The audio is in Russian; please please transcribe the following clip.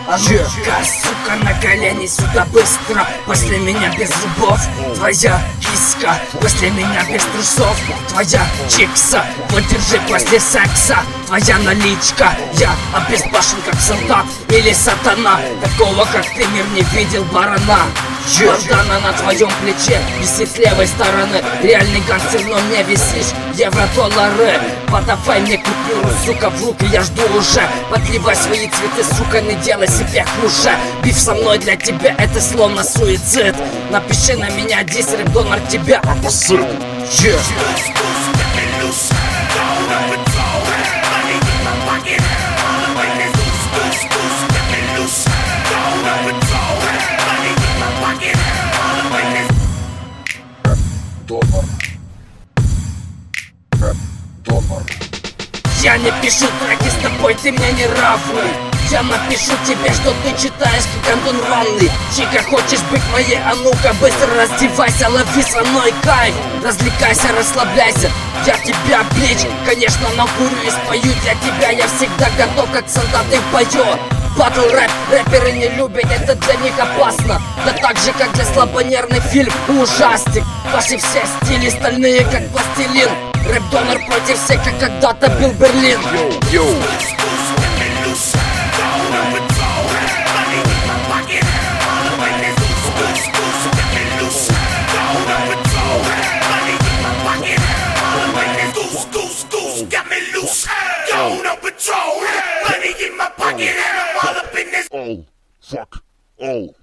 А ну-ка, сука, на колени сюда быстро. После меня без зубов твоя киска, после меня без трусов твоя чикса. Вот держи после секса твоя наличка. Я обезбашен как солдат или сатана. Такого как ты мир не видел, барана. Бандана на твоем плече висит с левой стороны. Реальный гангстер, но не висишь. Евро-доллары, подавай мне купюру, сука, в руки, я жду уже. Подливай свои цветы, сука, не делай себе хуже. Биф со мной для тебя это словно суицид. Напиши на меня дис, рэп-донор тебя опустит. Я не пишу треки с тобой, ты мне не равный. Я напишу тебе, что ты читаешь как Антон Ванный. Чика, хочешь быть моей? А ну-ка быстро раздевайся, лови со мной кайф. Развлекайся, расслабляйся, я тебя бич. Конечно, накурю и спою для тебя. Я всегда готов, как солдаты в бою. Батл рэп, рэперы не любят, это для них опасно. Да так же, как для слабонервных фильм ужастик. Ваши все стили стальные, как пластилин. Рэп-донор против всех, как когда-то был Берлин. Oh, fuck, oh.